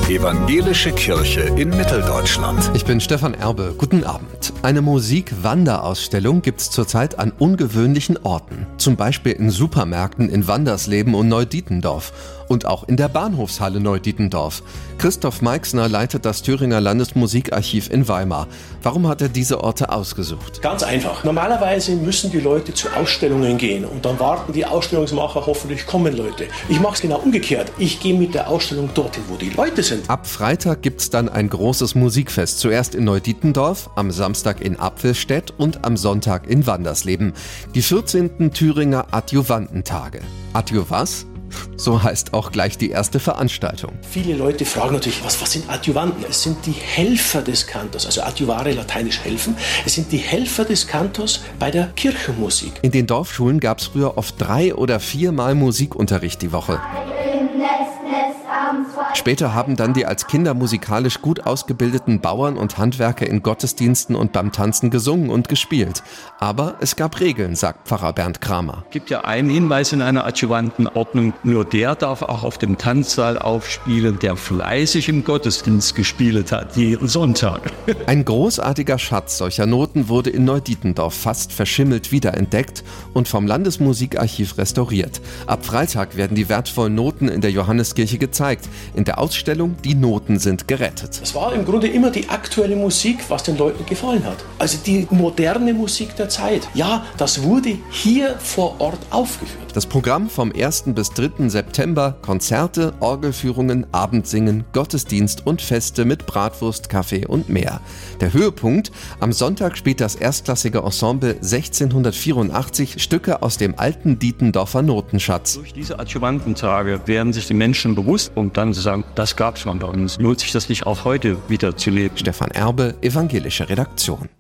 Evangelische Kirche in Mitteldeutschland. Ich bin Stefan Erbe. Guten Abend. Eine Musik-Wanderausstellung gibt's zurzeit an ungewöhnlichen Orten. Zum Beispiel in Supermärkten in Wandersleben und Neudietendorf. Und auch in der Bahnhofshalle Neudietendorf. Christoph Meixner leitet das Thüringer Landesmusikarchiv in Weimar. Warum hat er diese Orte ausgesucht? Ganz einfach. Normalerweise müssen die Leute zu Ausstellungen gehen und dann warten die Ausstellungsmacher, hoffentlich kommen Leute. Ich mache es genau umgekehrt. Ich gehe mit der Ausstellung dorthin, wo die Leute sind. Ab Freitag gibt's dann ein großes Musikfest. Zuerst in Neudietendorf, am Samstag in Apfelstedt und am Sonntag in Wandersleben. Die 14. Thüringer Adjuvantentage. Adju was? So heißt auch gleich die erste Veranstaltung. Viele Leute fragen natürlich, was sind Adjuvanten? Es sind die Helfer des Kantors, also adjuvare, lateinisch helfen. Es sind die Helfer des Kantors bei der Kirchenmusik. In den Dorfschulen gab's früher oft 3 oder 4 Mal Musikunterricht die Woche. Später haben dann die als Kinder musikalisch gut ausgebildeten Bauern und Handwerker in Gottesdiensten und beim Tanzen gesungen und gespielt. Aber es gab Regeln, sagt Pfarrer Bernd Kramer. Es gibt ja einen Hinweis in einer Adjuvantenordnung, nur der darf auch auf dem Tanzsaal aufspielen, der fleißig im Gottesdienst gespielt hat, jeden Sonntag. Ein großartiger Schatz solcher Noten wurde in Neudietendorf fast verschimmelt wiederentdeckt und vom Landesmusikarchiv restauriert. Ab Freitag werden die wertvollen Noten in der Johanneskirche gezeigt. In der Ausstellung Die Noten sind gerettet. Es war im Grunde immer die aktuelle Musik, was den Leuten gefallen hat. Also die moderne Musik der Zeit. Ja, das wurde hier vor Ort aufgeführt. Das Programm vom 1. bis 3. September: Konzerte, Orgelführungen, Abendsingen, Gottesdienst und Feste mit Bratwurst, Kaffee und mehr. Der Höhepunkt: am Sonntag spielt das erstklassige Ensemble 1684 Stücke aus dem alten Dietendorfer Notenschatz. Durch diese Adjuvantentage werden sich die Menschen bewusst und dann sagen, das gab's mal bei uns. Lohnt sich das nicht auch heute wieder zu leben? Stefan Erbe, Evangelische Redaktion.